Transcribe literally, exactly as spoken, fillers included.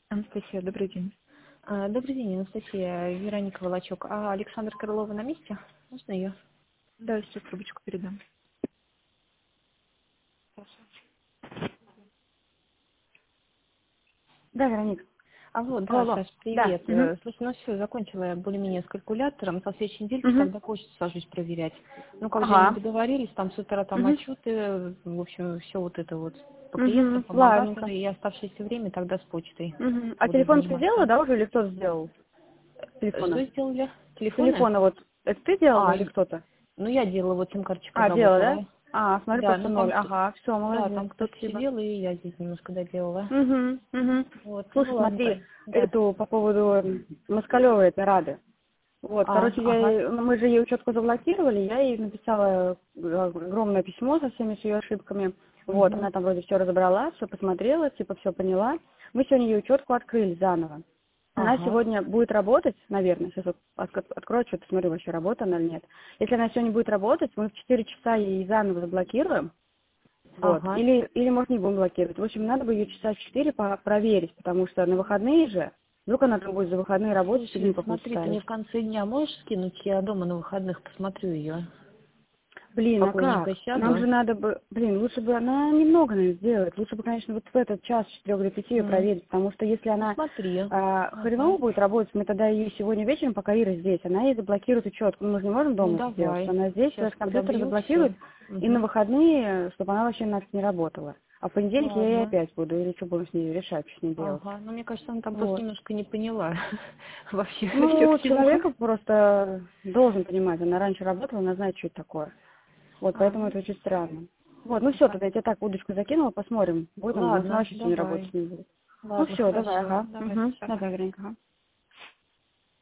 Анастасия, добрый день. А, Добрый день, Анастасия, Вероника Волочок. А Александр Крылова на месте? Можно ее? Да, сейчас трубочку передам. Да, Вероника. Алло, Алло, да, алло. Саш, Да. привет. Угу. Э, Слушай, ну все, закончила я более-менее с калькулятором. Со следующей недельки Угу. тогда почту сажусь проверять. Ну, как же не Ага. договорились, там с утра там Угу. отчеты, в общем, все вот это вот по клиентам, Угу. по Ладненько. бухгалтеру и оставшееся время тогда с почтой Угу. А буду телефон ты сделала, заниматься. да, уже или кто сделал? Э, Что Телефона. сделали? Телефоны? Телефона вот. Это ты делала А, или кто-то? ну я делала, вот сим-карточка А, делала, да? работала. А, смотри, Да, просто ну там, ноль. кто- Ага, все, да, молодец, там кто-то спасибо. сидел, и я здесь немножко доделала. Угу. Угу. Вот, ну Слушай, ладно, смотри, да. эту по поводу Москалевой, это рады. Вот, А, короче, я, ага. ей- ну, мы же ее учетку заблокировали, я ей написала э, огромное письмо со всеми с ее ошибками. Вот, Угу. она там вроде все разобрала, все посмотрела, типа все поняла. Мы сегодня ее учетку открыли заново. Она Ага. сегодня будет работать, наверное, сейчас вот отк- открою, что-то смотрю, вообще работа она или нет. Если она сегодня будет работать, мы в четыре часа ей заново заблокируем, вот, Ага. или, или может, не будем блокировать. В общем, надо бы ее часа в четыре по- проверить, потому что на выходные же, вдруг она там будет за выходные работать, фигню Слушай, какую-то смотри, ты ставить. мне в конце дня можешь скинуть? Я дома на выходных посмотрю ее. Блин, а Спокойненько как? Нам сяду. же надо бы, блин, лучше бы она немного, наверное, сделает. Лучше бы, конечно, вот в этот час с четырех до пяти ее М. проверить, потому что если Ну она смотри. а, Ага. хреново будет работать, мы тогда ее сегодня вечером, пока Ира здесь, она ей заблокирует учетку. Ну, мы же не можем Ну дома это сделать, что давай. она здесь Сейчас с компьютера подобью все. заблокирует, и на Угу. выходные, чтобы она вообще нафиг не работала. А в понедельник я ей Ладно. опять буду, или что будем с ней решать, что с ней делать. Ага. Ну мне кажется, она там просто Вот. немножко не поняла вообще все к Ну, чему. человек просто должен понимать, она раньше работала, она знает, что это такое. Вот, А, поэтому ну, это очень странно. Вот, ну все, тогда я тебе так удочку закинула, посмотим. Будет она, может, она ладно, вообще сегодня давай. работать не будет. Ну Ладно, все, давай, хорошо. ага. Давай, Угу. пока. Давай, Веронька, ага.